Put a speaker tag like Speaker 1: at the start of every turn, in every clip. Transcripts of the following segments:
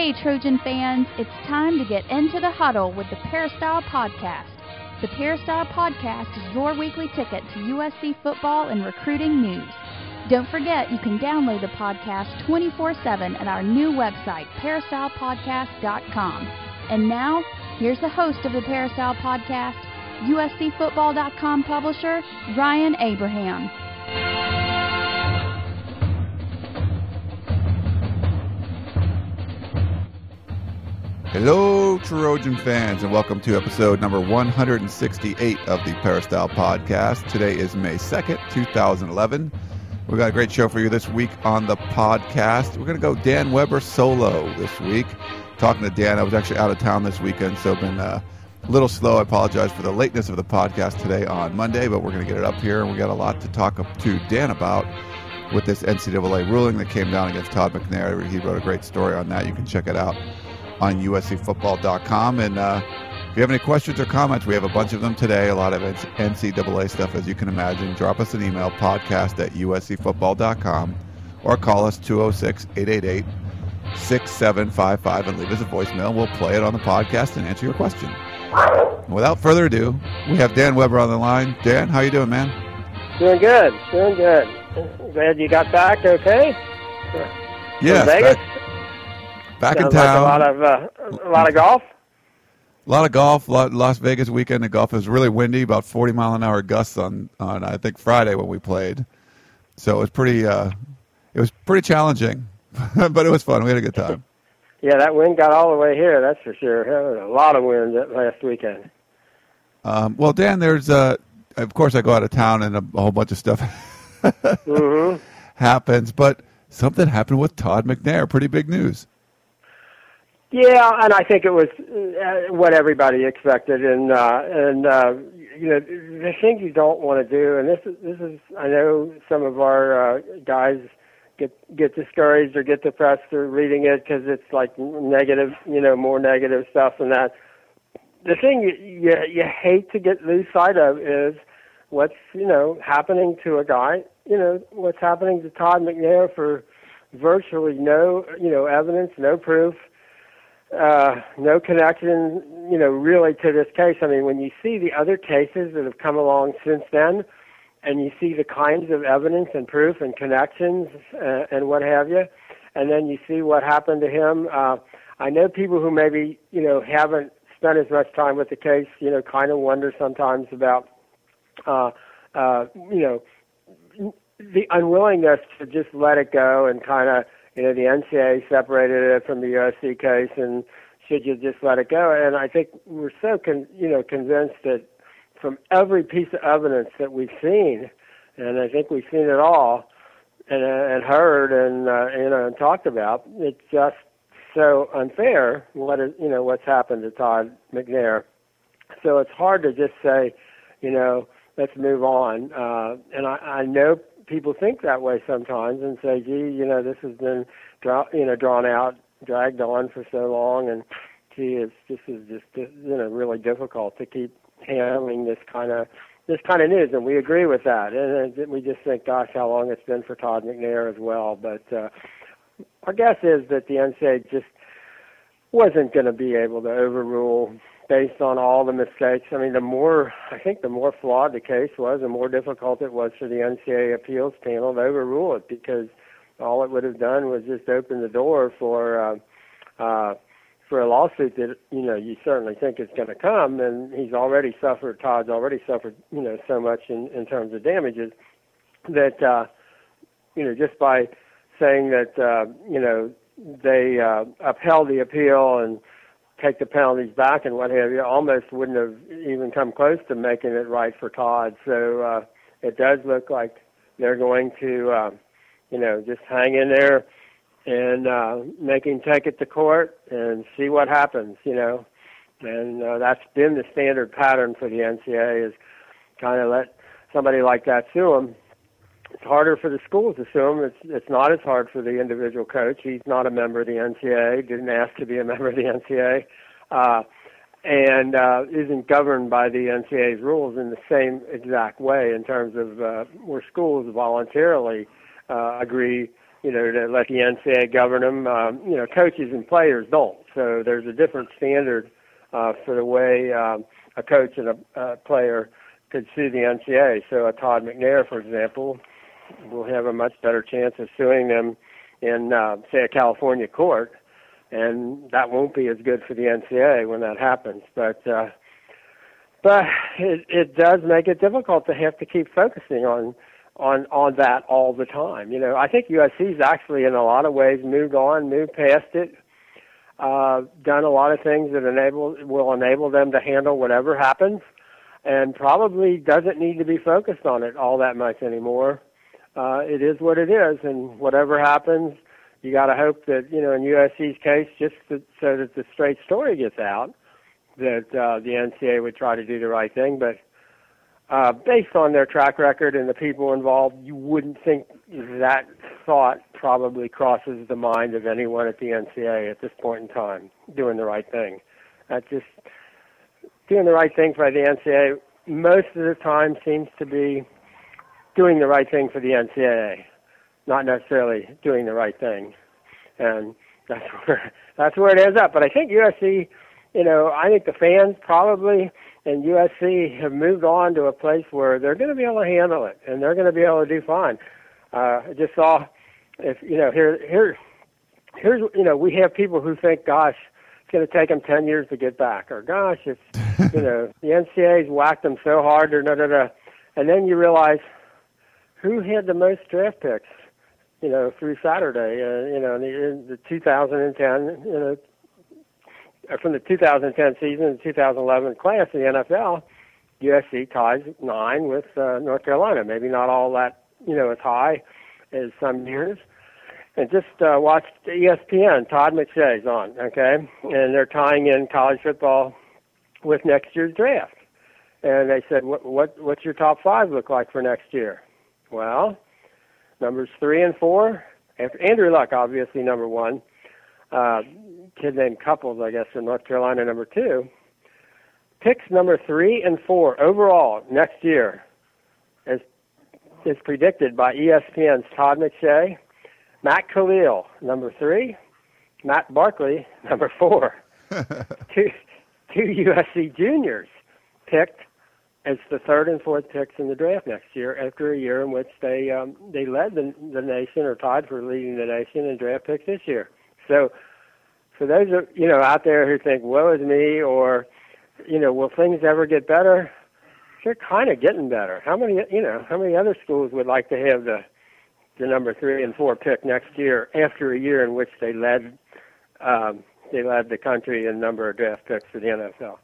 Speaker 1: Hey, Trojan fans, it's time to get into the huddle with the Peristyle Podcast. The Peristyle Podcast is your weekly ticket to USC football and recruiting news. Don't forget, you can download the podcast 24/7 at our new website, peristylepodcast.com. And now, here's the host of the Peristyle Podcast, USCfootball.com publisher, Ryan Abraham.
Speaker 2: Hello, Trojan fans, and welcome to episode number 168 of the Peristyle Podcast. Today is May 2nd, 2011. We've got a great show for you this week on the podcast. We're going to go Dan Weber solo this week. Talking to Dan, I was actually out of town this weekend, so I've been a little slow. I apologize for the lateness of the podcast today on Monday, but we're going to get it up here, and we got a lot to talk to Dan about with this NCAA ruling that came down against Todd McNair. He wrote a great story on that. You can check it out on USCfootball.com. And if you have any questions or comments, we have a bunch of them today, a lot of NCAA stuff, as you can imagine. Drop us an email, podcast@USCfootball.com, or call us 206-888-6755 and leave us a voicemail. We'll play it on the podcast and answer your question. Without further ado, we have Dan Weber on the line. Dan, how you doing, man?
Speaker 3: Doing good. Glad you got back okay?
Speaker 2: Yes,
Speaker 3: Vegas?
Speaker 2: Back
Speaker 3: Sounds
Speaker 2: in town.
Speaker 3: Like a lot of golf?
Speaker 2: A lot of golf. Las Vegas weekend of golf. It was really windy, about 40-mile-an-hour gusts on I think Friday when we played. So it was pretty challenging, but it was fun. We had a good time.
Speaker 3: Yeah, that wind got all the way here, that's for sure. There was a lot of wind that last weekend.
Speaker 2: Well, Dan, there's of course I go out of town and a whole bunch of stuff happens, but something happened with Todd McNair. Pretty big news.
Speaker 3: Yeah, and I think it was what everybody expected, and you know, the thing you don't want to do, and this is I know some of our guys get discouraged or get depressed through reading it because it's like negative, you know, more negative stuff than that. The thing you hate to lose sight of is what's, you know, happening to a guy, you know, what's happening to Todd McNair for virtually no, you know, evidence, no proof. No connection, you know, really to this case. I mean, when you see the other cases that have come along since then, and you see the kinds of evidence and proof and connections and what have you, and then you see what happened to him, I know people who maybe, you know, haven't spent as much time with the case, you know, kind of wonder sometimes about, you know, the unwillingness to just let it go and kind of, you know, the NCAA separated it from the USC case, and should you just let it go? And I think we're so, convinced that from every piece of evidence that we've seen, and I think we've seen it all, and heard, and you know, and talked about, it's just so unfair what's happened to Todd McNair. So it's hard to just say, you know, let's move on. And I know people think that way sometimes and say, gee, you know, this has been drawn out, dragged on for so long, and gee, this is just you know, really difficult to keep handling this kind of news, and we agree with that. And we just think, gosh, how long it's been for Todd McNair as well. But our guess is that the NCAA just wasn't going to be able to overrule based on all the mistakes. I mean, the more flawed the case was, the more difficult it was for the NCAA appeals panel to overrule it, because all it would have done was just open the door for a lawsuit that, you know, you certainly think is going to come, and Todd's already suffered, you know, so much in terms of damages that, you know, just by saying that, you know, they upheld the appeal and take the penalties back and what have you, almost wouldn't have even come close to making it right for Todd. So it does look like they're going to, you know, just hang in there and make him take it to court and see what happens, you know. And that's been the standard pattern for the NCAA, is kind of let somebody like that sue him. It's harder for the schools to sue him. It's not as hard for the individual coach. He's not a member of the NCAA, didn't ask to be a member of the NCAA, and isn't governed by the NCAA's rules in the same exact way in terms of where schools voluntarily agree to let the NCAA govern them. Coaches and players don't. So there's a different standard for the way a coach and a player could sue the NCAA. So a Todd McNair, for example, will have a much better chance of suing them in, say, a California court, and that won't be as good for the NCAA when that happens. But it does make it difficult to have to keep focusing on that all the time. I think USC's actually in a lot of ways moved past it, done a lot of things that will enable them to handle whatever happens, and probably doesn't need to be focused on it all that much anymore. It is what it is, and whatever happens, you got to hope that, in USC's case, so that the straight story gets out, that the NCAA would try to do the right thing. But based on their track record and the people involved, you wouldn't think that thought probably crosses the mind of anyone at the NCAA at this point in time, doing the right thing. Doing the right thing for the NCAA most of the time seems to be doing the right thing for the NCAA, not necessarily doing the right thing. And that's where it ends up. But I think USC, I think the fans probably and USC have moved on to a place where they're going to be able to handle it, and they're going to be able to do fine. I just saw, here's we have people who think, gosh, it's going to take them 10 years to get back, or gosh, it's, the NCAA's whacked them so hard, or da-da-da. And then you realize who had the most draft picks, through Saturday, in the 2010, from the 2010 season and 2011 class in the NFL, USC ties 9 with North Carolina. Maybe not all that, as high as some years. And just watched ESPN, Todd McShay's on, okay? And they're tying in college football with next year's draft. And they said, what's your top 5 look like for next year? Well, numbers 3 and 4, Andrew Luck, obviously, number 1. Kid named Couples, I guess, from North Carolina, number 2. Picks number 3 and 4 overall next year is predicted by ESPN's Todd McShay. Matt Khalil, number 3. Matt Barkley, number 4. two USC juniors picked as the 3rd and 4th picks in the draft next year, after a year in which they led the nation, or tied for leading the nation in draft picks this year. So for those out there who think, woe is me, or will things ever get better? They're kind of getting better. How many other schools would like to have the number 3 and 4 pick next year, after a year in which they led the country in number of draft picks for the NFL?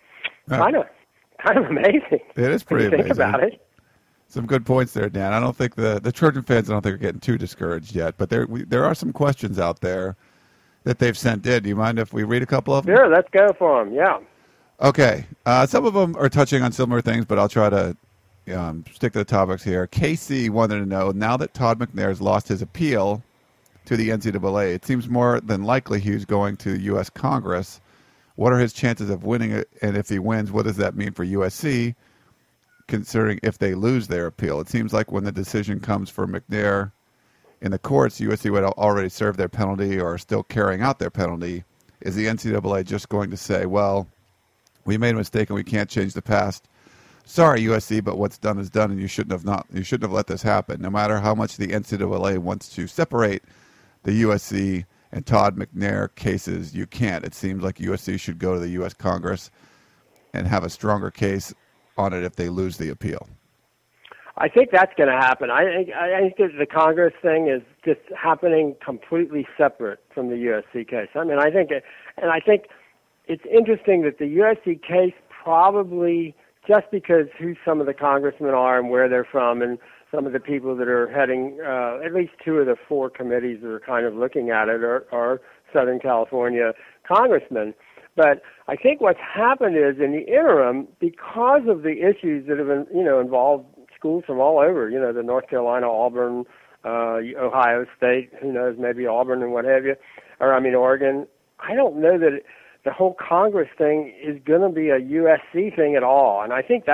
Speaker 3: Kind of amazing.
Speaker 2: It is pretty amazing.
Speaker 3: Think about it.
Speaker 2: Some good points there, Dan. I don't think the Trojan fans, are getting too discouraged yet, but there are some questions out there that they've sent in. Do you mind if we read a couple of them?
Speaker 3: Sure, let's go for them. Yeah.
Speaker 2: Okay. Some of them are touching on similar things, but I'll try to stick to the topics here. Casey wanted to know, now that Todd McNair has lost his appeal to the NCAA, it seems more than likely he's going to U.S. Congress. What are his chances of winning it? And if he wins, what does that mean for USC, considering if they lose their appeal? It seems like when the decision comes for McNair in the courts, USC would already serve their penalty or are still carrying out their penalty. Is the NCAA just going to say, well, we made a mistake and we can't change the past? Sorry, USC, but what's done is done, and you shouldn't have let this happen. No matter how much the NCAA wants to separate the USC and Todd McNair cases, you can't. It seems like USC should go to the U.S. Congress and have a stronger case on it if they lose the appeal.
Speaker 3: I think that's going to happen. I think that the Congress thing is just happening completely separate from the USC case. I think it's interesting that the USC case probably, just because who some of the congressmen are and where they're from, and some of the people that are heading, at least 2 of the 4 committees that are kind of looking at it are Southern California congressmen. But I think what's happened is, in the interim, because of the issues that have been, involved schools from all over, the North Carolina, Auburn, Ohio State, who knows, maybe Auburn and what have you, Oregon. I don't know that the whole Congress thing is going to be a USC thing at all. And I think that's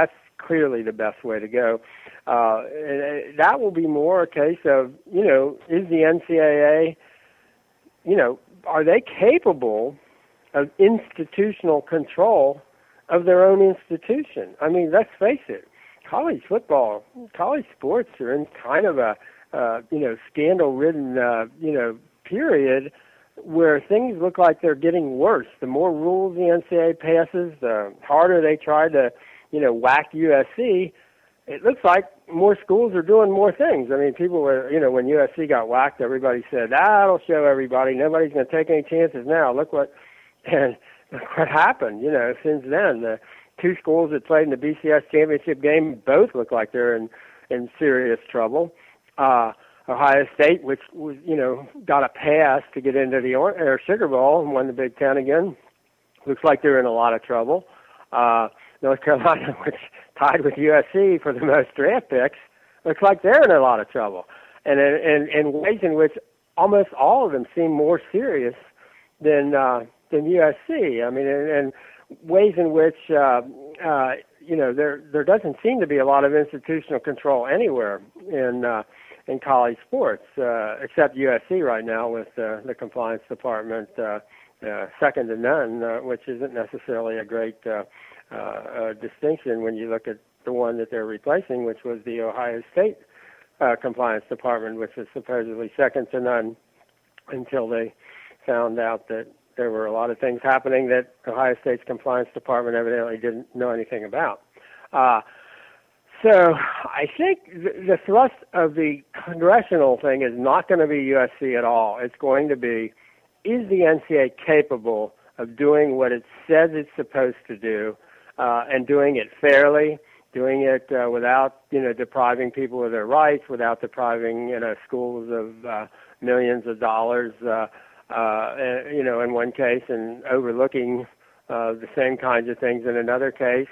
Speaker 3: clearly the best way to go. And that will be more a case of, is the NCAA, are they capable of institutional control of their own institution? I mean, let's face it, college football, college sports are in kind of a, scandal-ridden, period where things look like they're getting worse. The more rules the NCAA passes, the harder they try to, whack USC. It looks like more schools are doing more things. I mean, people were, when USC got whacked, everybody said, it'll show everybody. Nobody's going to take any chances now. Look what happened, since then. The two schools that played in the BCS championship game both look like they're in serious trouble. Ohio State, which was, got a pass to get into the Sugar Bowl and won the Big Ten again, looks like they're in a lot of trouble. North Carolina, which tied with USC for the most draft picks, looks like they're in a lot of trouble. And in ways in which almost all of them seem more serious than USC. I mean, and ways in which, there doesn't seem to be a lot of institutional control anywhere in college sports, except USC right now with the compliance department, second to none, which isn't necessarily a great distinction when you look at the one that they're replacing, which was the Ohio State compliance department, which was supposedly second to none until they found out that there were a lot of things happening that Ohio State's compliance department evidently didn't know anything about. So I think the thrust of the congressional thing is not going to be USC at all. It's going to be, is the NCAA capable of doing what it says it's supposed to do, and doing it fairly, doing it without, depriving people of their rights, without depriving, schools of millions of dollars, in one case, and overlooking the same kinds of things in another case.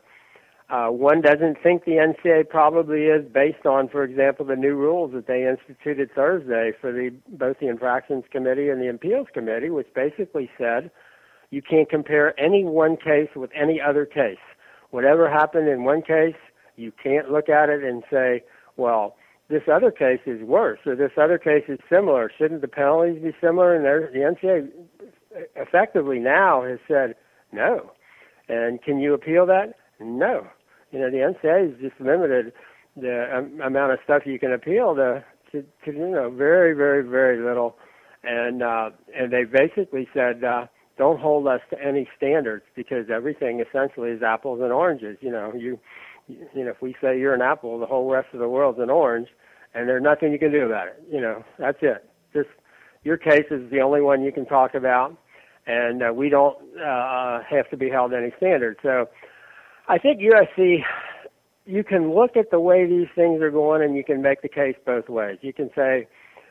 Speaker 3: One doesn't think the NCAA probably is, based on, for example, the new rules that they instituted Thursday for both the Infractions Committee and the Appeals Committee, which basically said you can't compare any one case with any other case. Whatever happened in one case, you can't look at it and say, well, this other case is worse, or this other case is similar. Shouldn't the penalties be similar? And the NCAA effectively now has said no. And can you appeal that? No. The NCAA has just limited the amount of stuff you can appeal to very, very, very little. And they basically said, don't hold us to any standards, because everything essentially is apples and oranges. If we say you're an apple, the whole rest of the world's an orange, and there's nothing you can do about it. That's it. Just your case is the only one you can talk about, and we don't have to be held to any standards. So I think USC, you can look at the way these things are going, and you can make the case both ways. You can say,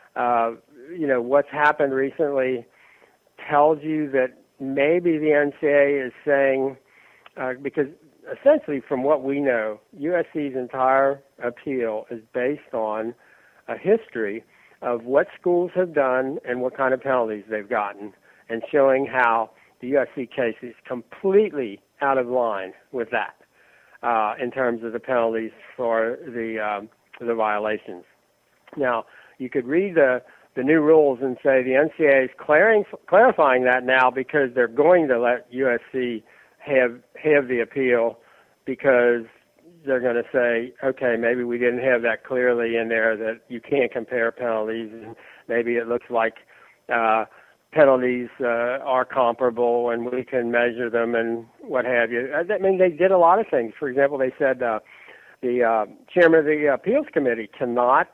Speaker 3: what's happened recently tells you that maybe the NCAA is saying, because essentially from what we know, USC's entire appeal is based on a history of what schools have done and what kind of penalties they've gotten, and showing how the USC case is completely out of line with that in terms of the penalties for the violations. Now, you could read the new rules and say the NCAA is clarifying that now because they're going to let USC have the appeal, because they're going to say, okay, maybe we didn't have that clearly in there that you can't compare penalties, and maybe it looks like penalties are comparable and we can measure them and what have you. I mean, they did a lot of things. For example, they said the chairman of the Appeals Committee cannot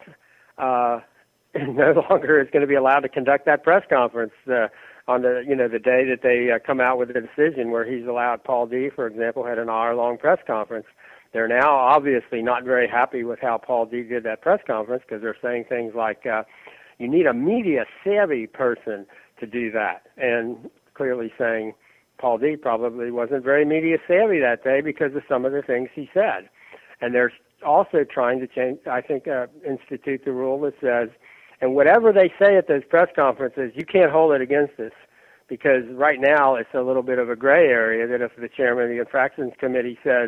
Speaker 3: no longer is going to be allowed to conduct that press conference on the day that they come out with a decision, where he's allowed. Paul D, for example, had an hour-long press conference. They're now obviously not very happy with how Paul D did that press conference, because they're saying things like, you need a media-savvy person to do that, and clearly saying Paul D probably wasn't very media-savvy that day because of some of the things he said. And they're also trying to change, I think, institute the rule that says, and whatever they say at those press conferences, you can't hold it against us, because right now it's a little bit of a gray area that if the chairman of the Infractions Committee says,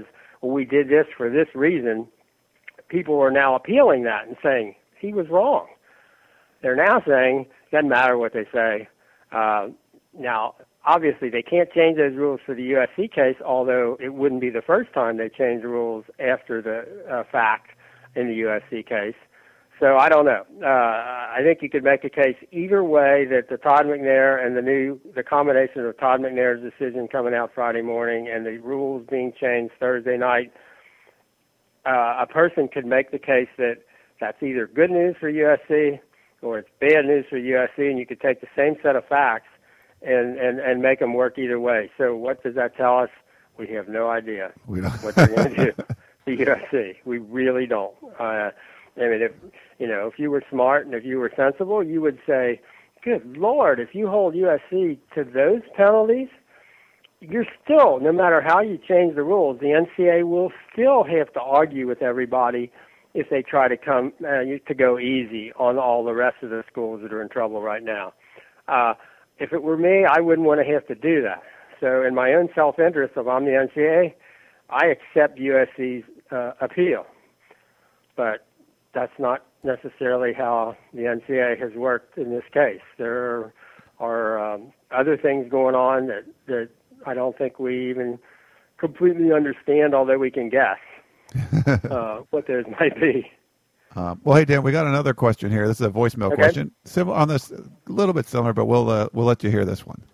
Speaker 3: well, we did this for this reason, people are now appealing that and saying he was wrong. They're now saying it doesn't matter what they say. Now, obviously, they can't change those rules for the USC case, although it wouldn't be the first time they changed the rules after the fact in the USC case. So I don't know. I think you could make a case either way that the Todd McNair and the combination of Todd McNair's decision coming out Friday morning and the rules being changed Thursday night, a person could make the case that that's either good news for USC or it's bad news for USC, and you could take the same set of facts and make them work either way. So what does that tell us? We have no idea what they're going to do to USC. We really don't. I mean, if you were smart and if you were sensible, you would say, good Lord, if you hold USC to those penalties, you're still, no matter how you change the rules, the NCAA will still have to argue with everybody if they try to to go easy on all the rest of the schools that are in trouble right now. If it were me, I wouldn't want to have to do that. So in my own self-interest, if I'm the NCAA, I accept USC's appeal. But that's not necessarily how the NCAA has worked in this case. There are other things going on that I don't think we even completely understand, although we can guess what those might be.
Speaker 2: Well, hey, Dan, we got another question here. This is a voicemail question. Similar on this, a little bit similar, but we'll let you hear this one.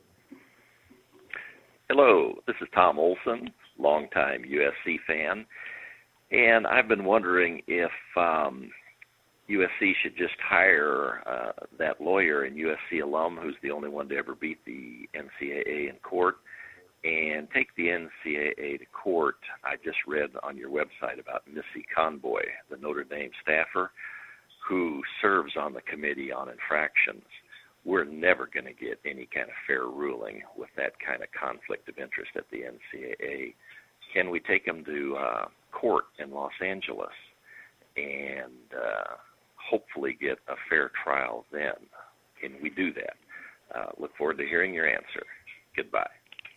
Speaker 4: Hello, this is Tom Olson, longtime USC fan, and I've been wondering if USC should just hire that lawyer and USC alum who's the only one to ever beat the NCAA in court and take the NCAA to court. I just read on your website about Missy Conboy, the Notre Dame staffer who serves on the committee on infractions. We're never going to get any kind of fair ruling with that kind of conflict of interest at the NCAA. Can we take them to court in Los Angeles and hopefully get a fair trial then? Can we do that? Look forward to hearing your answer. Goodbye.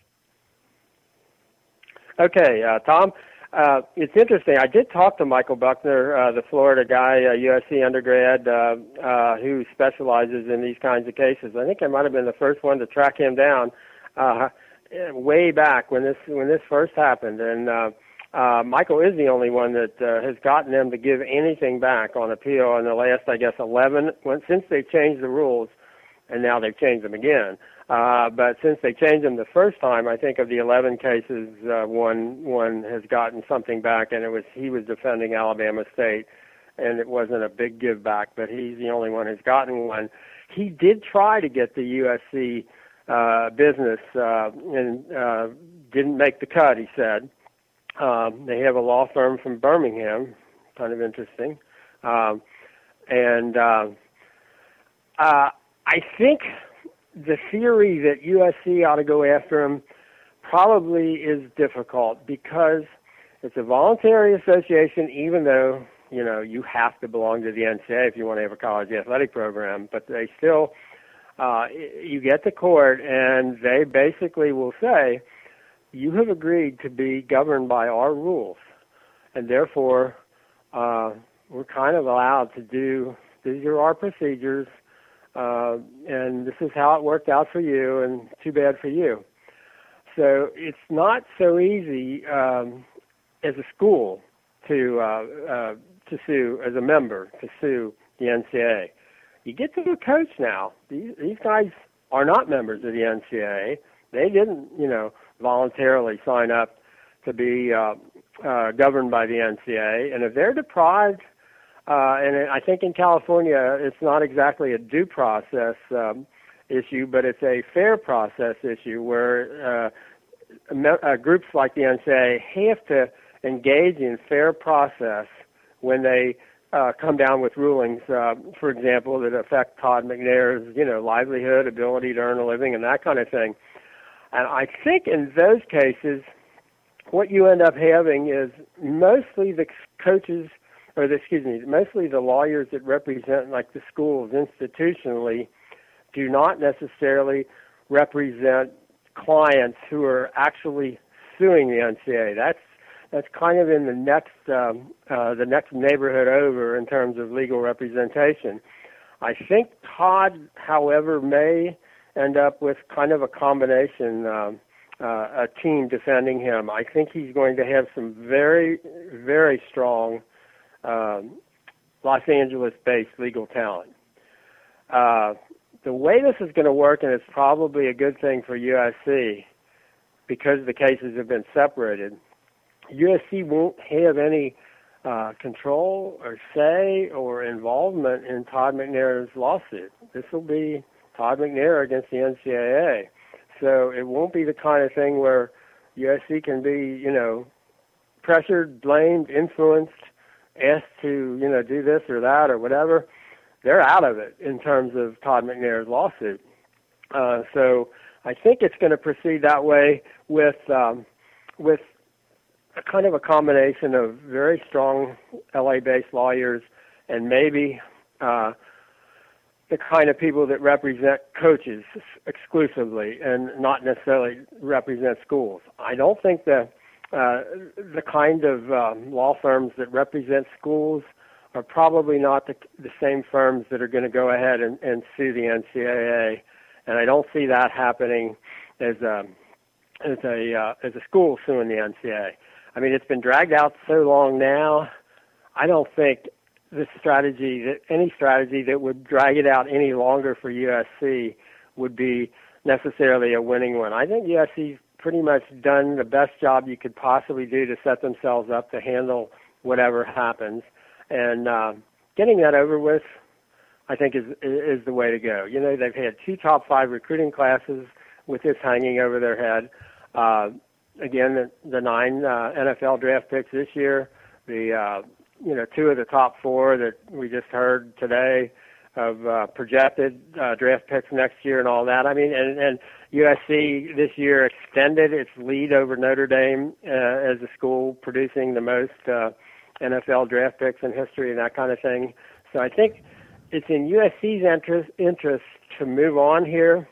Speaker 3: Okay, Tom, it's interesting. I did talk to Michael Buckner, the Florida guy, USC undergrad, who specializes in these kinds of cases. I think I might have been the first one to track him down way back when this first happened. And Michael is the only one that has gotten them to give anything back on appeal in the last, I guess, 11, since they changed the rules, and now they've changed them again. But since they changed them the first time, I think of the 11 cases, one has gotten something back, and he was defending Alabama State, and it wasn't a big give back, but he's the only one who's gotten one. He did try to get the USC business and didn't make the cut, he said. They have a law firm from Birmingham, kind of interesting. I think the theory that USC ought to go after him probably is difficult because it's a voluntary association, even though, you have to belong to the NCAA if you want to have a college athletic program. But they still, you get to court and they basically will say, you have agreed to be governed by our rules. And therefore, we're kind of allowed to do, these are our procedures, and this is how it worked out for you, and too bad for you. So it's not so easy as a school to sue, as a member, to sue the NCAA. You get to the coach now. These guys are not members of the NCAA. They didn't, voluntarily sign up to be governed by the NCAA. And if they're deprived, and I think in California it's not exactly a due process issue, but it's a fair process issue where groups like the NCAA have to engage in fair process when they come down with rulings, for example, that affect Todd McNair's, livelihood, ability to earn a living, and that kind of thing. And I think in those cases, what you end up having is mostly the coaches, mostly the lawyers that represent, like the schools institutionally, do not necessarily represent clients who are actually suing the NCAA. that's kind of in the next neighborhood over in terms of legal representation. I think Todd, however, may end up with kind of a combination, a team defending him. I think he's going to have some very, very strong Los Angeles-based legal talent. The way this is going to work, and it's probably a good thing for USC, because the cases have been separated, USC won't have any control or say or involvement in Todd McNair's lawsuit. This will be Todd McNair against the NCAA. So it won't be the kind of thing where USC can be, pressured, blamed, influenced, asked to, do this or that or whatever. They're out of it in terms of Todd McNair's lawsuit. So I think it's going to proceed that way with a kind of a combination of very strong LA-based lawyers and maybe the kind of people that represent coaches exclusively and not necessarily represent schools. I don't think the kind of law firms that represent schools are probably not the same firms that are going to go ahead and sue the NCAA, and I don't see that happening as a school suing the NCAA. I mean, it's been dragged out so long now. I don't think any strategy that would drag it out any longer for USC would be necessarily a winning one. I think USC's pretty much done the best job you could possibly do to set themselves up to handle whatever happens. And getting that over with, I think, is the way to go. They've had 2 top 5 recruiting classes with this hanging over their head. Again, the 9 NFL draft picks this year, the 2 of the top 4 that we just heard today of projected draft picks next year and all that. I mean, and USC this year extended its lead over Notre Dame as a school producing the most NFL draft picks in history and that kind of thing. So I think it's in USC's interest to move on here.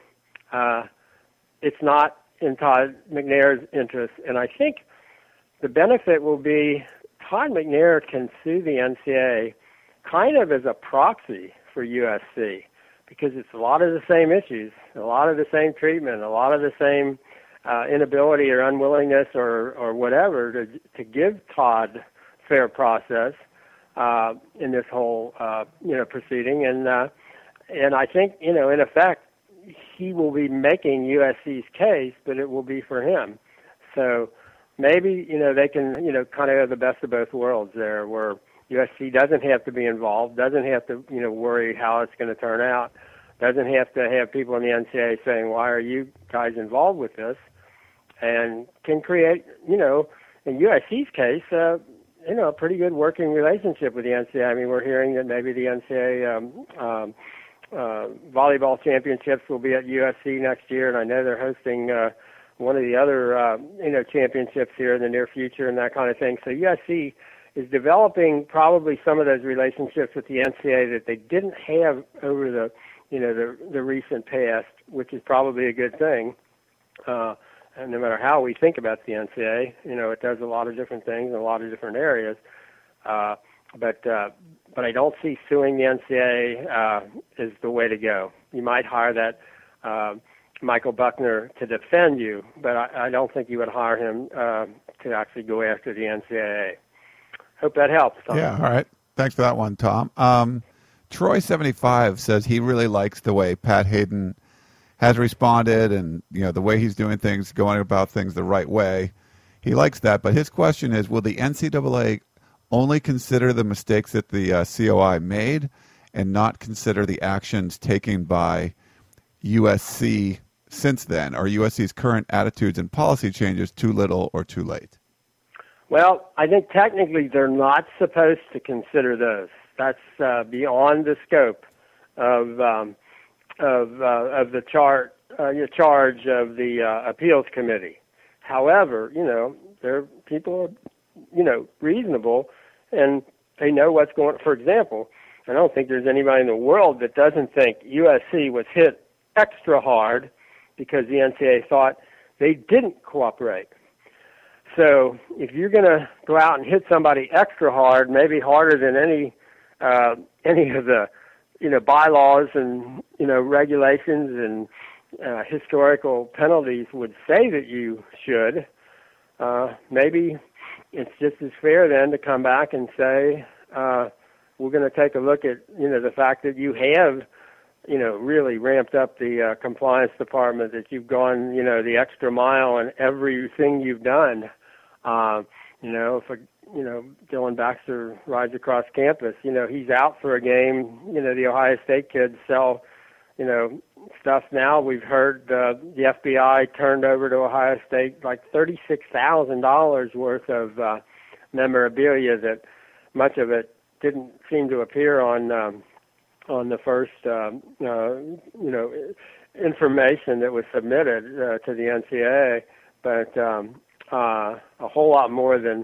Speaker 3: It's not in Todd McNair's interest. And I think the benefit will be Todd McNair can sue the NCAA kind of as a proxy for USC because it's a lot of the same issues, a lot of the same treatment, a lot of the same inability or unwillingness or whatever to give Todd fair process in this whole proceeding. And I think, in effect, he will be making USC's case, but it will be for him. So maybe, they can, kind of have the best of both worlds there, where USC doesn't have to be involved, doesn't have to, worry how it's going to turn out, doesn't have to have people in the NCAA saying, why are you guys involved with this? And can create, in USC's case, a pretty good working relationship with the NCAA. I mean, we're hearing that maybe the NCAA volleyball championships will be at USC next year, and I know they're hosting one of the other championships here in the near future and that kind of thing. So USC is developing probably some of those relationships with the NCAA that they didn't have over the recent past, which is probably a good thing. And no matter how we think about the NCAA, it does a lot of different things in a lot of different areas. But I don't see suing the NCAA is the way to go. You might hire that Michael Buckner to defend you, but I don't think you would hire him to actually go after the NCAA. Hope that helps, Tom.
Speaker 2: Yeah, all right. Thanks for that one, Tom. Troy75 says he really likes the way Pat Hayden has responded and, the way he's doing things, going about things the right way. He likes that, but his question is, will the NCAA only consider the mistakes that the COI made and not consider the actions taken by USC since then? Are USC's current attitudes and policy changes too little or too late?
Speaker 3: Well, I think technically they're not supposed to consider those. That's beyond the scope of the charge of the appeals committee. However, they're people are, reasonable, and they know what's going on. For example, I don't think there's anybody in the world that doesn't think USC was hit extra hard because the NCAA thought they didn't cooperate. so if you're going to go out and hit somebody extra hard, maybe harder than any of the, bylaws and, regulations and historical penalties would say that you should, maybe it's just as fair then to come back and say, we're going to take a look at, the fact that you have, really ramped up the compliance department, that you've gone, the extra mile in everything you've done. If Dylan Baxter rides across campus, he's out for a game. The Ohio State kids sell, stuff now. We've heard the FBI turned over to Ohio State like $36,000 worth of memorabilia that much of it didn't seem to appear on the first, information that was submitted to the NCAA, but a whole lot more than,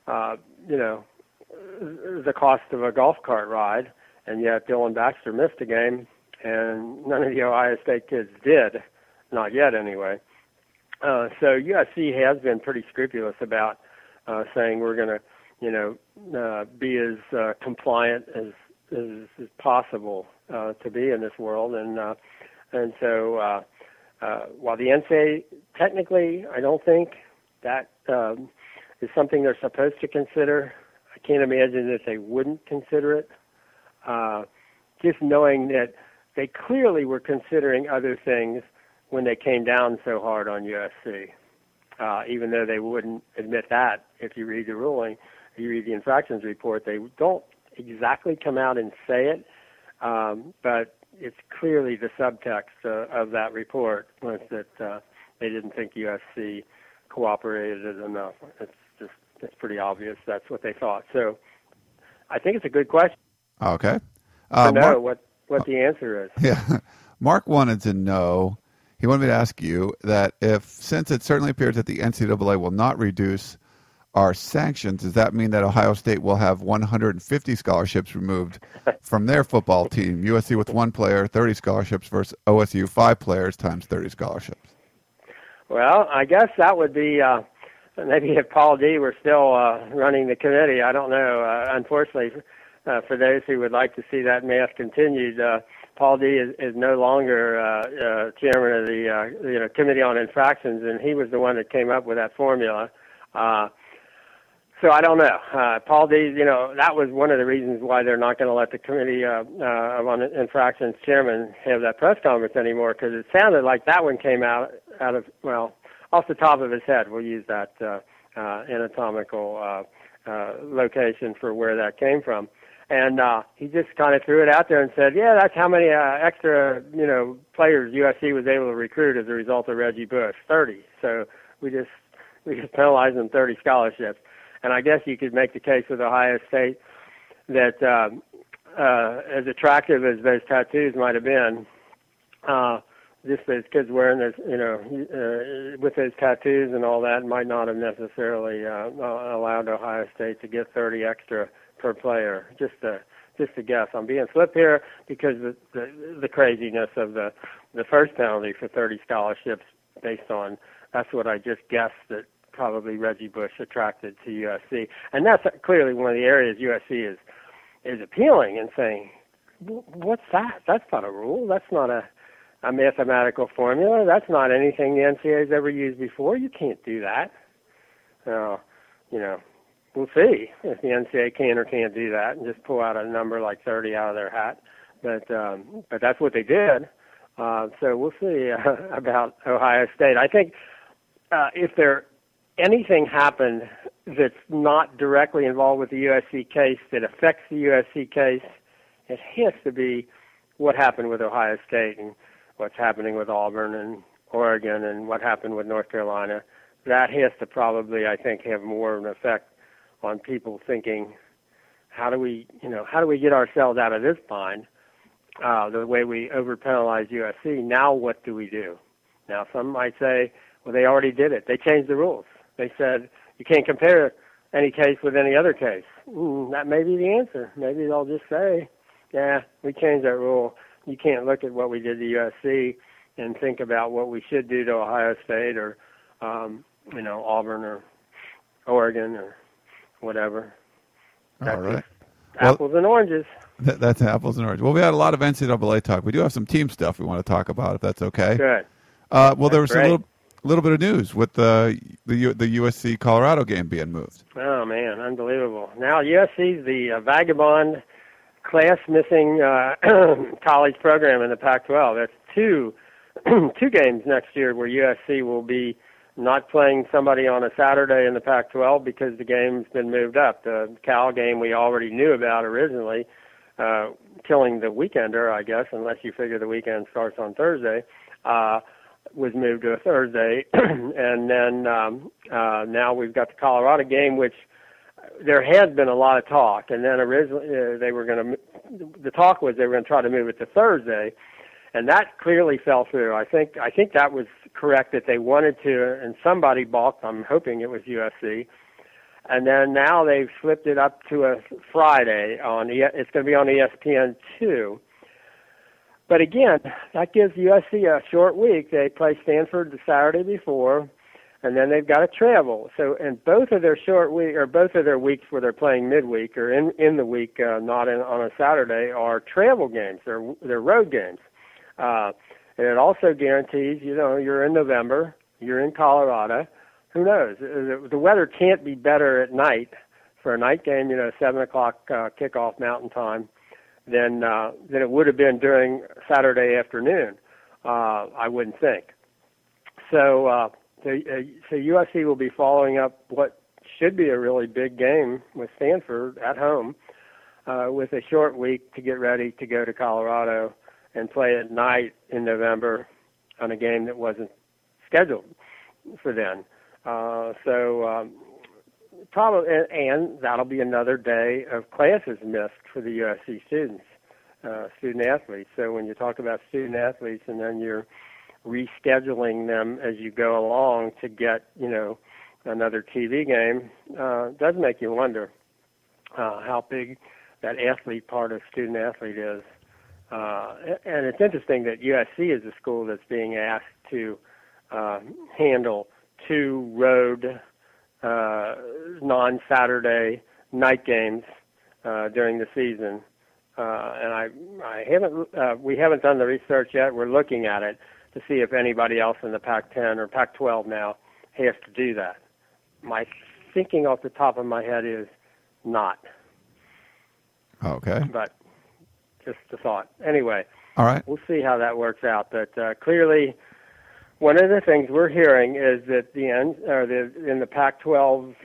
Speaker 3: the cost of a golf cart ride, and yet Dylan Baxter missed a game, and none of the Ohio State kids did, not yet anyway. So USC has been pretty scrupulous about saying we're going to, be as compliant as possible to be in this world, and so while the NCAA technically, I don't think that is something they're supposed to consider. I can't imagine that they wouldn't consider it. Just knowing that they clearly were considering other things when they came down so hard on USC, even though they wouldn't admit that. If you read the ruling, you read the infractions report, they don't exactly come out and say it, but it's clearly the subtext of that report was that they didn't think USC cooperated enough. It's pretty obvious that's what they thought. So I think it's a good question.
Speaker 2: Okay.
Speaker 3: To know what the answer is.
Speaker 2: Yeah. Mark wanted to know, he wanted me to ask you that since it certainly appears that the NCAA will not reduce our sanctions, does that mean that Ohio State will have 150 scholarships removed from their football team? USC with 1 player, 30 scholarships versus OSU 5 players times 30 scholarships.
Speaker 3: Well, I guess that would be maybe if Paul D were still running the committee. I don't know. Unfortunately, for those who would like to see that math continued, Paul D is no longer chairman of the Committee on Infractions, and he was the one that came up with that formula. So I don't know. Paul D, that was one of the reasons why they're not going to let the Committee on Infractions chairman have that press conference anymore, because it sounded like that one came out of, off the top of his head. We'll use that anatomical location for where that came from. And he just kind of threw it out there and said, yeah, that's how many extra, players USC was able to recruit as a result of Reggie Bush, 30. So we just penalized them 30 scholarships. And I guess you could make the case with Ohio State that as attractive as those tattoos might have been, just those kids wearing those, with those tattoos and all that might not have necessarily allowed Ohio State to get 30 extra per player. Just a guess. I'm being flip here because the craziness of the first penalty for 30 scholarships based on, that's what I just guessed that probably Reggie Bush attracted to USC. And that's clearly one of the areas USC is appealing and saying, what's that? That's not a rule. That's not a mathematical formula. That's not anything the NCAA has ever used before. You can't do that. We'll see if the NCAA can or can't do that and just pull out a number like 30 out of their hat. But that's what they did. So we'll see about Ohio State. I think if anything happened that's not directly involved with the USC case that affects the USC case, it has to be what happened with Ohio State and what's happening with Auburn and Oregon and what happened with North Carolina. That has to probably, I think, have more of an effect on people thinking, how do we get ourselves out of this bind? The way we overpenalize USC, now what do we do? Now some might say, well, they already did it. They changed the rules. They said you can't compare any case with any other case. That may be the answer. Maybe they'll just say, yeah, we changed that rule. You can't look at what we did to USC and think about what we should do to Ohio State or, Auburn or Oregon or whatever.
Speaker 2: All right.
Speaker 3: Apples and oranges.
Speaker 2: That's apples and oranges. Well, we had a lot of NCAA talk. We do have some team stuff we want to talk about, if that's okay.
Speaker 3: Good.
Speaker 2: Well, there was a little bit of news with the USC Colorado game being moved.
Speaker 3: Oh man, unbelievable! Now USC's the vagabond class missing college program in the Pac-12. That's two games next year where USC will be not playing somebody on a Saturday in the Pac-12 because the game's been moved up. The Cal game we already knew about originally, killing the weekender, I guess, unless you figure the weekend starts on Thursday, was moved to a Thursday. And then now we've got the Colorado game, which there had been a lot of talk. And then originally the talk was they were going to try to move it to Thursday. And that clearly fell through. I think that was correct that they wanted to, and somebody balked. I'm hoping it was USC. And then now they've flipped it up to a Friday it's going to be on ESPN2. But again, that gives USC a short week. They play Stanford the Saturday before, and then they've got to travel. So, and both of their weeks where they're playing midweek or in the week, not on a Saturday, are travel games. They're road games. And it also guarantees, you're in November, you're in Colorado. Who knows? The weather can't be better at night for a night game, 7 o'clock kickoff Mountain Time, than it would have been during Saturday afternoon, I wouldn't think. So USC will be following up what should be a really big game with Stanford at home with a short week to get ready to go to Colorado and play at night in November on a game that wasn't scheduled for then. Probably, and that'll be another day of classes missed for the USC student athletes. So when you talk about student athletes and then you're rescheduling them as you go along to get, another TV game, does make you wonder how big that athlete part of student athlete is. And it's interesting that USC is a school that's being asked to handle 2 road non-Saturday night games during the season. And we haven't done the research yet. We're looking at it to see if anybody else in the Pac-10 or Pac-12 now has to do that. My thinking off the top of my head is not.
Speaker 2: Okay.
Speaker 3: But just a thought. Anyway,
Speaker 2: all right.
Speaker 3: We'll see how that works out. But clearly, one of the things we're hearing is that in the Pac-12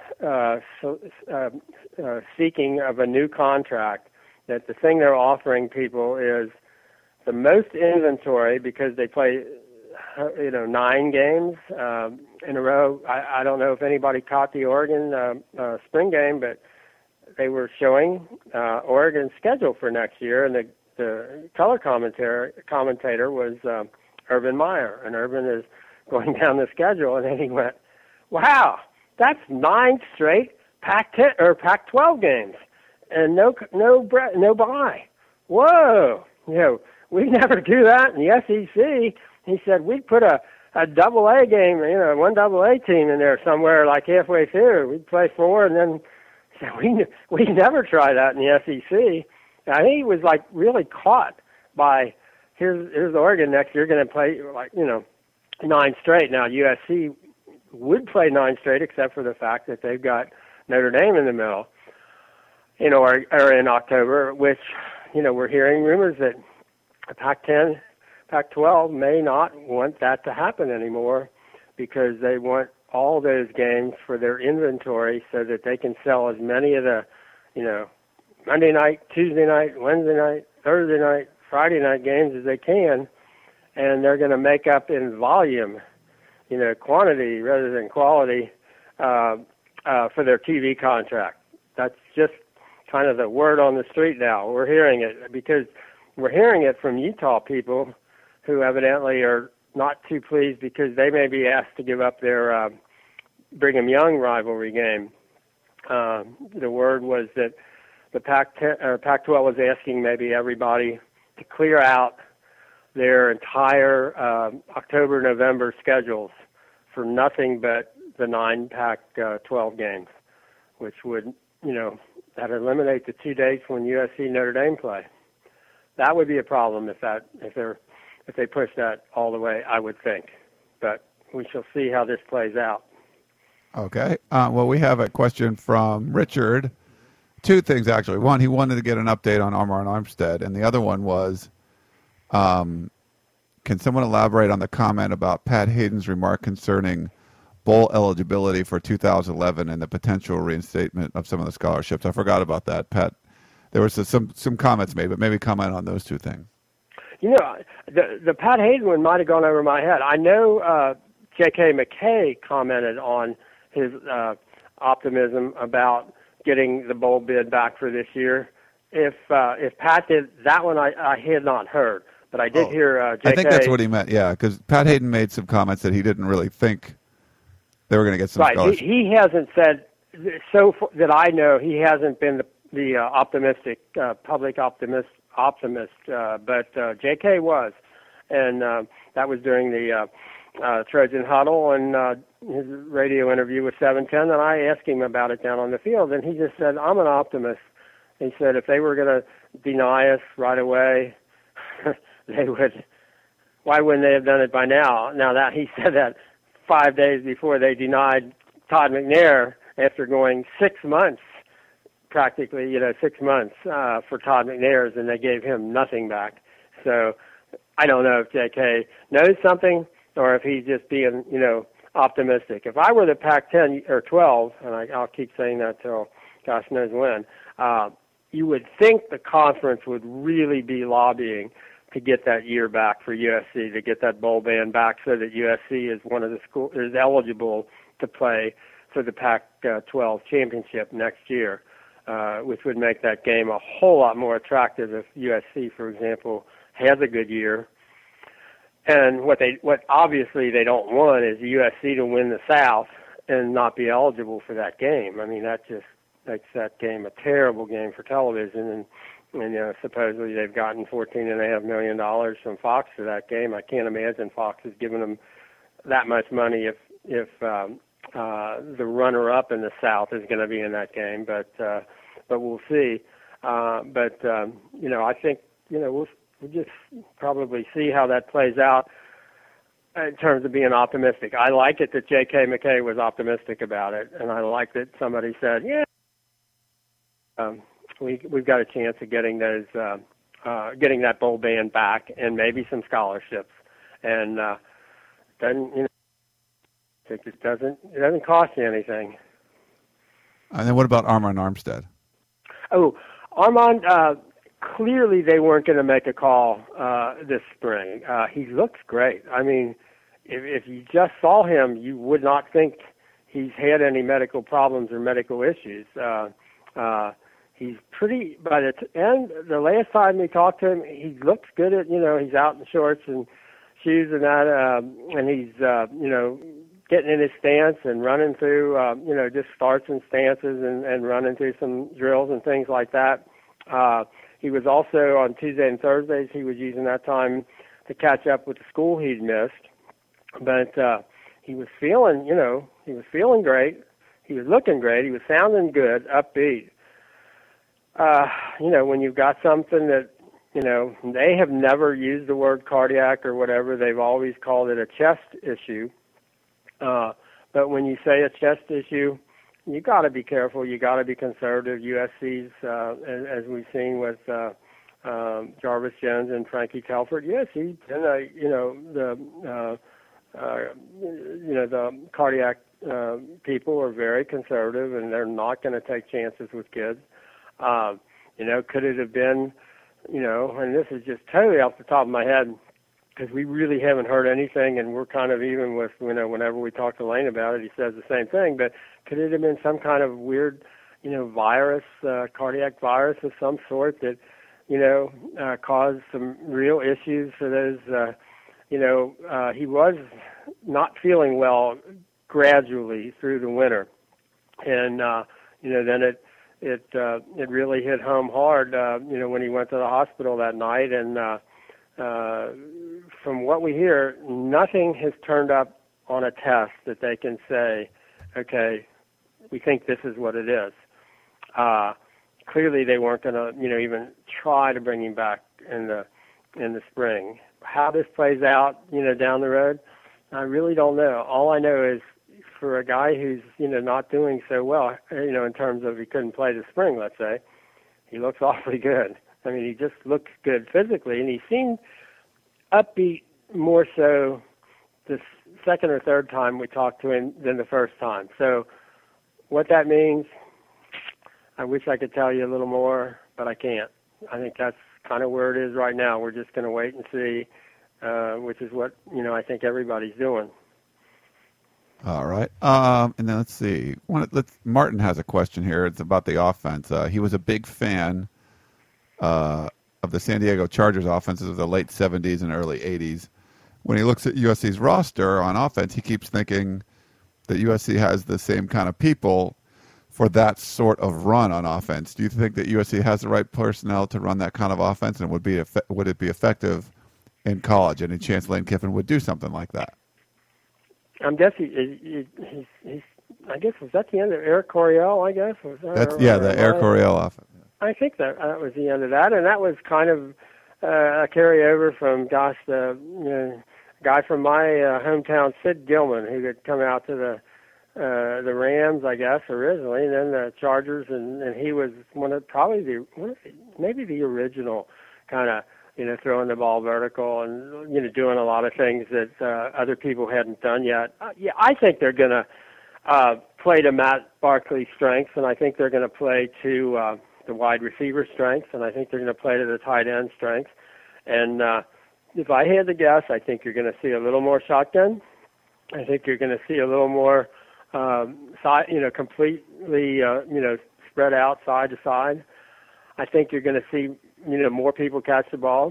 Speaker 3: seeking of a new contract, that the thing they're offering people is the most inventory because they play, 9 games in a row. I don't know if anybody caught the Oregon spring game, but they were showing Oregon's schedule for next year, and the color commentator was Urban Meyer, and Urban is going down the schedule, and then he went, "Wow, that's 9 straight Pac-10 or Pac-12 games, and no bye. Whoa, we never do that in the SEC." He said we'd put a AA game, one AA team in there somewhere like halfway through. We'd play 4, and then we never try that in the SEC. I think he was like really caught by. Here's Oregon next year going to play 9 straight. Now USC would play 9 straight, except for the fact that they've got Notre Dame in the middle, or in October, which we're hearing rumors that the Pac-10, Pac-12 may not want that to happen anymore because they want all those games for their inventory so that they can sell as many of the, Monday night, Tuesday night, Wednesday night, Thursday night, Friday night games as they can, and they're going to make up in volume, quantity rather than quality for their TV contract. That's just kind of the word on the street now. We're hearing it because we're hearing it from Utah people who evidently are not too pleased because they may be asked to give up their Brigham Young rivalry game. The word was that the Pac-12 was asking maybe everybody to clear out their entire October-November schedules for nothing but the 9 Pac-12 games, which would, that eliminate the 2 dates when USC Notre Dame play. That would be a problem if they push that all the way, I would think. But we shall see how this plays out.
Speaker 2: Okay. Well, we have a question from Richard. 2 things, actually. One, he wanted to get an update on Armand Armstead, and the other one was, can someone elaborate on the comment about Pat Hayden's remark concerning bowl eligibility for 2011 and the potential reinstatement of some of the scholarships? I forgot about that, Pat. There was some comments made, but maybe comment on those 2 things.
Speaker 3: The Pat Hayden one might have gone over my head. I know J.K. McKay commented on his optimism about getting the bowl bid back for this year. If Pat did that one, I had not heard, but I did hear J.K.
Speaker 2: I think that's what he meant, yeah, because Pat Hayden made some comments that he didn't really think they were going to get some scholarships.
Speaker 3: Right, he hasn't said, that I know, he hasn't been the optimistic, public optimist, but J.K. was, and that was during the Trojan Huddle and his radio interview with 710, and I asked him about it down on the field, and he just said, I'm an optimist. He said if they were going to deny us right away, they would. Why wouldn't they have done it by now? Now that he said that 5 days before they denied Todd McNair after going 6 months, practically, 6 months for Todd McNair's, and they gave him nothing back. So I don't know if J.K. knows something or if he's just being, optimistic. If I were the Pac-10 or 12, and I'll keep saying that till gosh knows when, you would think the conference would really be lobbying to get that year back for USC, to get that bowl ban back so that USC is one of the schools is eligible to play for the Pac-12 championship next year, which would make that game a whole lot more attractive if USC, for example, has a good year. And what obviously they don't want is USC to win the South and not be eligible for that game. I mean, that just makes that game a terrible game for television. And supposedly they've gotten $14.5 million from Fox for that game. I can't imagine Fox has given them that much money if the runner-up in the South is going to be in that game. But we'll see. I think we'll just probably see how that plays out in terms of being optimistic. I like it that J.K. McKay was optimistic about it, and I like that somebody said, we've got a chance of getting those, getting that bowl ban back and maybe some scholarships. And then, it doesn't cost you anything.
Speaker 2: And then what about Armand Armstead?
Speaker 3: Oh, Armand, clearly they weren't going to make a call this spring. He looks great. I mean, if you just saw him, you would not think he's had any medical problems or medical issues. He's pretty, by the end, the last time we talked to him, he looks good at, he's out in shorts and shoes and that, and he's, getting in his stance and running through, just starts and stances and running through some drills and things like that. He was also on Tuesday and Thursdays, he was using that time to catch up with the school he'd missed. But he was feeling, great. He was looking great. He was sounding good, upbeat. When you've got something that, they have never used the word cardiac or whatever. They've always called it a chest issue. But when you say a chest issue, you got to be careful. You got to be conservative. USC's, as we've seen with Jarvis Jones and Frankie Telford. Yes, he's the cardiac people are very conservative, and they're not going to take chances with kids. Could it have been, and this is just totally off the top of my head, because we really haven't heard anything, and we're kind of even with, whenever we talk to Lane about it, he says the same thing, but could it have been some kind of weird, virus, cardiac virus of some sort that, caused some real issues for those, he was not feeling well gradually through the winter. And, then it really hit home hard, when he went to the hospital that night. And from what we hear, nothing has turned up on a test that they can say okay, we think this is what it is. Clearly, they weren't going to, even try to bring him back in the spring. How this plays out, down the road, I really don't know. All I know is for a guy who's, not doing so well, in terms of he couldn't play this spring, let's say, he looks awfully good. I mean, he just looks good physically, and he seemed upbeat more so the second or third time we talked to him than the first time. So what that means, I wish I could tell you a little more, but I can't. I think that's kind of where it is right now. We're just going to wait and see, which is what, I think everybody's doing.
Speaker 2: All right. And then let's see. Martin has a question here. It's about the offense. He was a big fan of the San Diego Chargers offenses of the late 70s and early 80s. When he looks at USC's roster on offense, he keeps thinking that USC has the same kind of people for that sort of run on offense. Do you think that USC has the right personnel to run that kind of offense, and would it be effective in college? Any chance Lane Kiffin would do something like that?
Speaker 3: I'm guessing he's. I guess was that the end of Eric Coryell? I guess was that.
Speaker 2: The Eric Coryell offense.
Speaker 3: I think that was the end of that, and that was kind of a carryover from the guy from my hometown, Sid Gilman, who had come out to the Rams, I guess, originally, and then the Chargers, and he was maybe the original kind of, throwing the ball vertical and, doing a lot of things that other people hadn't done yet. I think they're going to play to Matt Barkley's strengths, and I think they're going to play to the wide receiver strengths, and I think they're going to play to the tight end strengths. And if I had to guess, I think you're going to see a little more shotgun. I think you're going to see a little more completely, spread out side to side. I think you're going to see, more people catch the ball.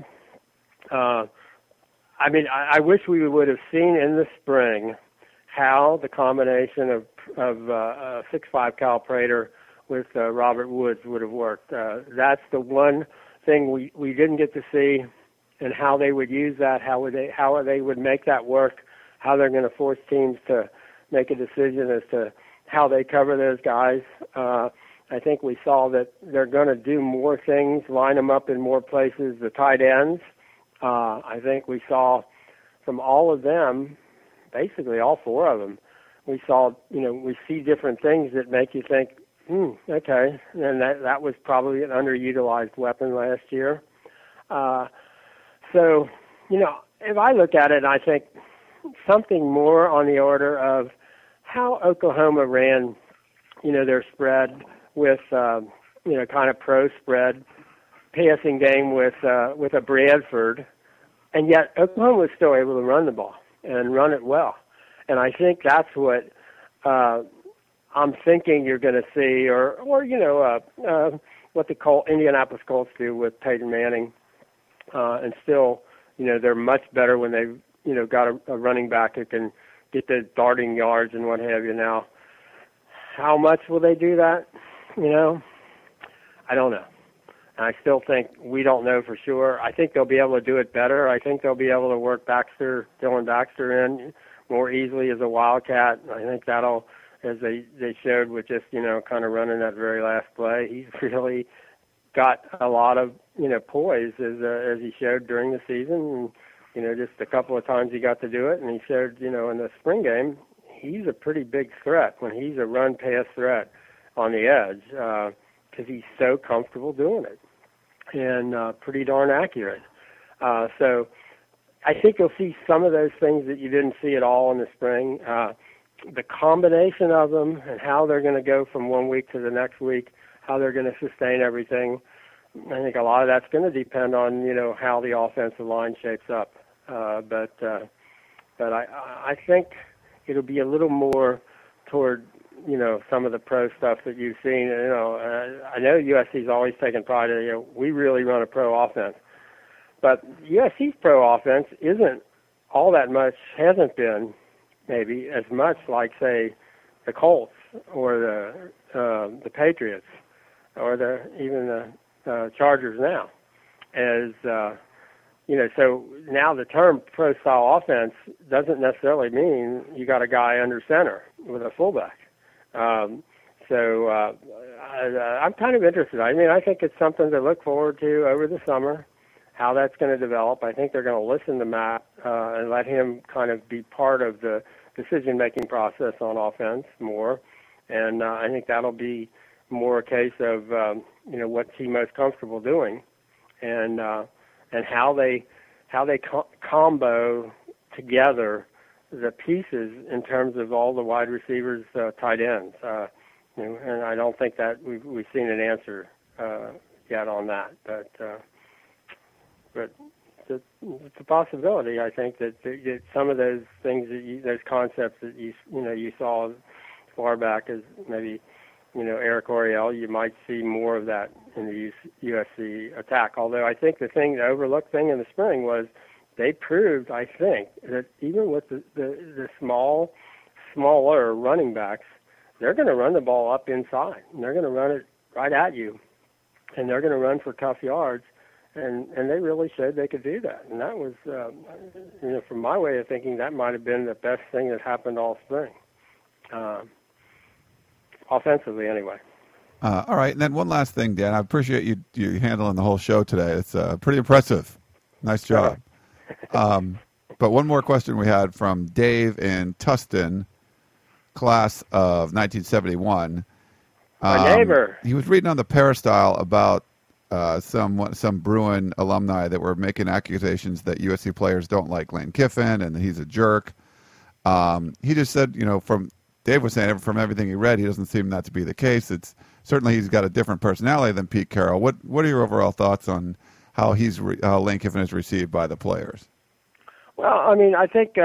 Speaker 3: I wish we would have seen in the spring how the combination of 6'5" Cal Prater with Robert Woods would have worked. That's the one thing we didn't get to see, and how they would use that, how they would make that work, how they're going to force teams to make a decision as to how they cover those guys. I think we saw that they're going to do more things, line them up in more places, the tight ends. I think we saw from all of them, basically all four of them, we saw, we see different things that make you think, okay, and that was probably an underutilized weapon last year. So, if I look at it, I think something more on the order of how Oklahoma ran, their spread with, kind of pro spread passing game with a Bradford, and yet Oklahoma was still able to run the ball and run it well. And I think that's what I'm thinking you're going to see, or what the Indianapolis Colts do with Peyton Manning, and still, they're much better when they've, got a running back who can get the darting yards and what have you. Now, how much will they do that? I don't know. And I still think we don't know for sure. I think they'll be able to do it better. I think they'll be able to work Dylan Baxter in more easily as a wildcat. I think that'll, as they showed with just, kind of running that very last play, he's really got a lot of, poise as he showed during the season. And, just a couple of times he got to do it, and he showed, in the spring game, he's a pretty big threat when he's a run-pass threat on the edge, because he's so comfortable doing it and pretty darn accurate. So I think you'll see some of those things that you didn't see at all in the spring. The combination of them and how they're going to go from one week to the next week, how they're going to sustain everything, I think a lot of that's going to depend on, how the offensive line shapes up. But I think it'll be a little more toward, some of the pro stuff that you've seen. I know USC's always taken pride in, we really run a pro offense. But USC's pro offense isn't all that much, hasn't been maybe as much like, say, the Colts or the Patriots or even the Chargers now. As so now the term pro-style offense doesn't necessarily mean you got a guy under center with a fullback. I'm kind of interested. I mean, I think it's something to look forward to over the summer, how that's going to develop. I think they're going to listen to Matt and let him kind of be part of the decision-making process on offense more. And I think that'll be more a case of, what's he most comfortable doing and how they combo together the pieces in terms of all the wide receivers, tight ends. And I don't think that we've seen an answer yet on that, but it's a possibility. I think that some of those things those concepts that you saw as far back as maybe Eric Oriel, you might see more of that in the USC attack. Although I think the overlooked thing in the spring was they proved, I think, that even with the smaller running backs, they're going to run the ball up inside, and they're going to run it right at you, and they're going to run for tough yards, and they really showed they could do that. And that was, from my way of thinking, that might have been the best thing that happened all spring, offensively anyway.
Speaker 2: All right, and then one last thing, Dan. I appreciate you handling the whole show today. It's pretty impressive. Nice job. But one more question we had from Dave in Tustin, class of 1971.
Speaker 3: My neighbor.
Speaker 2: He was reading on the Peristyle about some Bruin alumni that were making accusations that USC players don't like Lane Kiffin and that he's a jerk. He just said, from Dave was saying, from everything he read, he doesn't seem that to be the case. It's certainly he's got a different personality than Pete Carroll. What are your overall thoughts on how Lane Kiffin is received by the players?
Speaker 3: Well, I mean, I think,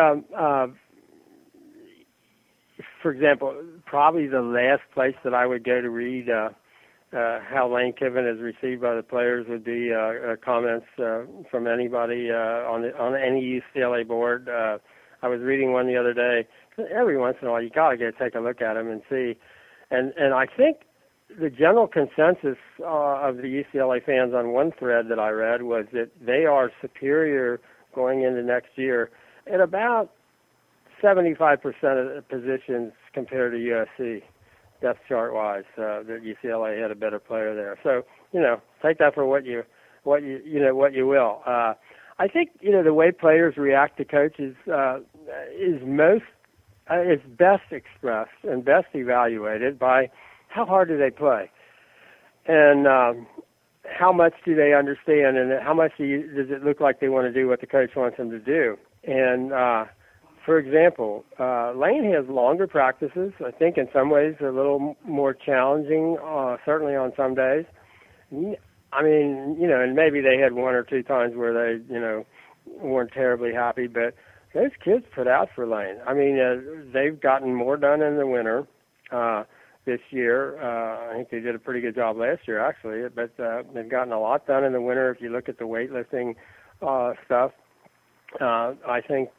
Speaker 3: for example, probably the last place that I would go to read how Lane Kiffin is received by the players would be comments from anybody on any UCLA board. I was reading one the other day. Every once in a while, you got to go take a look at them and see. And I think the general consensus of the UCLA fans on one thread that I read was that they are superior going into next year at about 75% of the positions compared to USC, depth chart wise. That UCLA had a better player there. So take that for what you will. I think the way players react to coaches is best expressed and best evaluated by how hard do they play, and how much do they understand, and how much does it look like they want to do what the coach wants them to do. And for example, Lane has longer practices. I think in some ways a little more challenging, certainly on some days. I mean, and maybe they had one or two times where they, weren't terribly happy, but those kids put out for Lane. I mean, they've gotten more done in the winter this year. I think they did a pretty good job last year, actually, but they've gotten a lot done in the winter. If you look at the weightlifting stuff, I think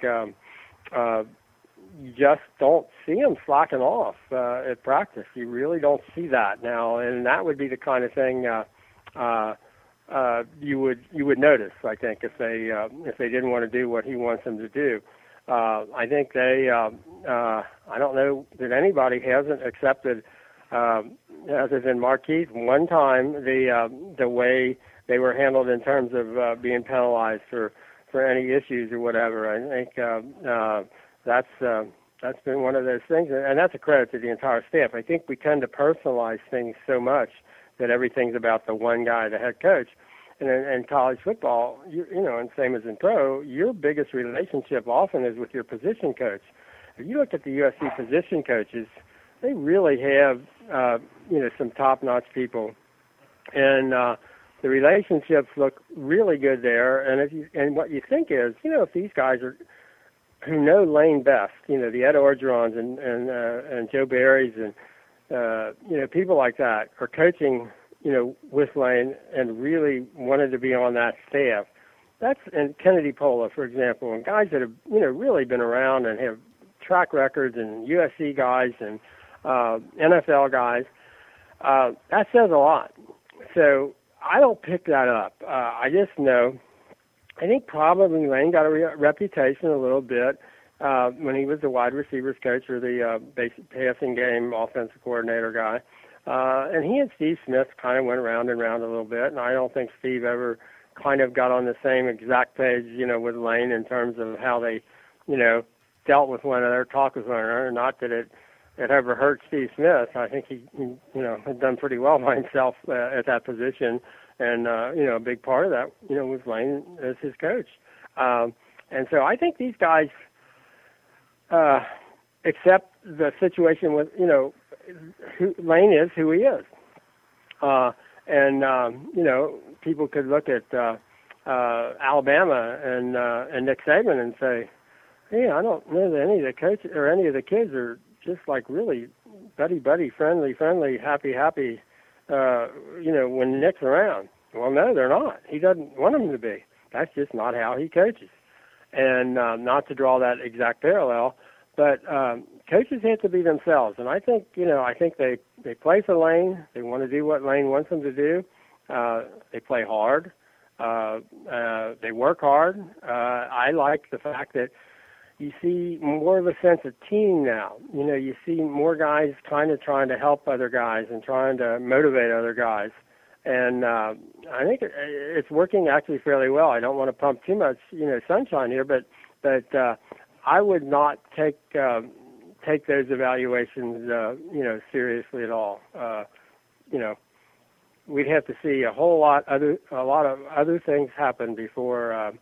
Speaker 3: you just don't see them slacking off at practice. You really don't see that now, and that would be the kind of thing you would notice, I think, if they didn't want to do what he wants them to do. I think they I don't know that anybody hasn't accepted, other than Marquise, one time the way they were handled in terms of being penalized for any issues or whatever. I think that's been one of those things, and that's a credit to the entire staff. I think we tend to personalize things so much that everything's about the one guy, the head coach. And in college football, and same as in pro, your biggest relationship often is with your position coach. If you look at the USC position coaches, they really have, some top-notch people, and the relationships look really good there. And what you think is, if these guys who know Lane best, the Ed Orgerons and Joe Barrys and people like that are coaching, with Lane and really wanted to be on that staff. And Kennedy Pola, for example, and guys that have, really been around and have track records, and USC guys and NFL guys. That says a lot. So I don't pick that up. I just know, I think probably Lane got a reputation a little bit when he was the wide receivers coach or the basic passing game offensive coordinator guy. And he and Steve Smith kind of went around and around a little bit, and I don't think Steve ever kind of got on the same exact page, with Lane in terms of how they, dealt with one another, talked with one another. Not that it ever hurt Steve Smith. I think he had done pretty well by himself at that position, and a big part of that, was Lane as his coach. And so I think these guys accept the situation with, Lane is who he is. People could look at Alabama and Nick Saban and say, hey, I don't know that any of the coaches or any of the kids are just like really buddy, friendly, happy, when Nick's around. Well, no, they're not. He doesn't want them to be. That's just not how he coaches. And not to draw that exact parallel, but coaches have to be themselves. And I think they play for Lane. They want to do what Lane wants them to do. They play hard. They work hard. I like the fact that you see more of a sense of team now. You see more guys kind of trying to help other guys and trying to motivate other guys. And I think it's working actually fairly well. I don't want to pump too much, sunshine here, but I would not take those evaluations, seriously at all. We'd have to see a lot of other things happen before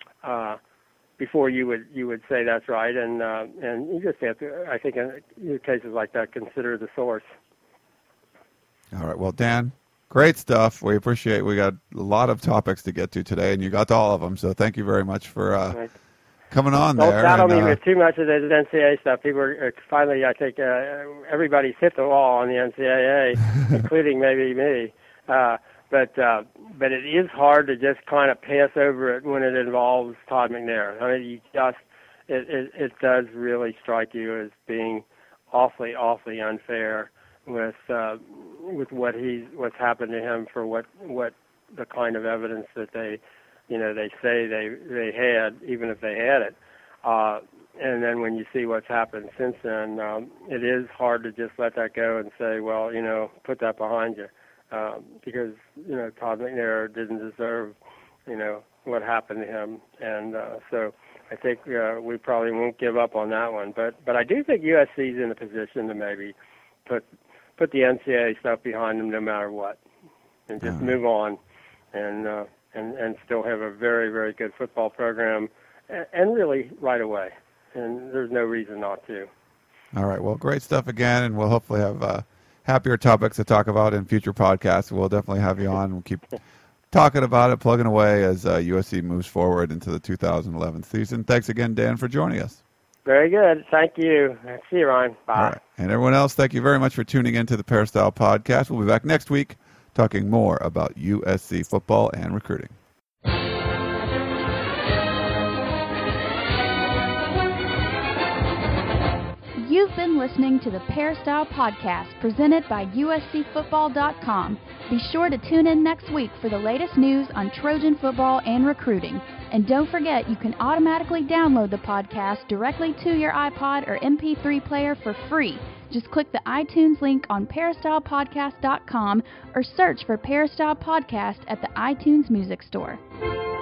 Speaker 3: you would say that's right, and you just have to, I think, in cases like that, consider the source.
Speaker 2: All right. Well, Dan, great stuff. We appreciate it. We got a lot of topics to get to today, and you got to all of them. So thank you very much for coming on there.
Speaker 3: Don't saddle me with too much of this NCAA stuff. People are finally, I think, everybody's hit the wall on the NCAA, including maybe me. But it is hard to just kind of pass over it when it involves Todd McNair. I mean, it does really strike you as being awfully unfair with what's happened to him for what the kind of evidence that they say they had, even if they had it. And then when you see what's happened since then, it is hard to just let that go and say, well, put that behind you. Because, Todd McNair didn't deserve, what happened to him. And so I think we probably won't give up on that one. But I do think USC's in a position to maybe put the NCAA stuff behind them no matter what, and just move on and still have a very, very good football program, and really right away. And there's no reason not to.
Speaker 2: All right. Well, great stuff again, and we'll hopefully have happier topics to talk about in future podcasts. We'll definitely have you on. We'll keep talking about it, plugging away as USC moves forward into the 2011 season. Thanks again, Dan, for joining us.
Speaker 3: Very good. Thank you. See you, Ryan. Bye.
Speaker 2: All right. And everyone else, thank you very much for tuning in to the Peristyle Podcast. We'll be back next week talking more about USC football and recruiting.
Speaker 1: You've been listening to the Peristyle Podcast presented by USCFootball.com. Be sure to tune in next week for the latest news on Trojan football and recruiting. And don't forget, you can automatically download the podcast directly to your iPod or MP3 player for free. Just click the iTunes link on peristylepodcast.com or search for Peristyle Podcast at the iTunes Music Store.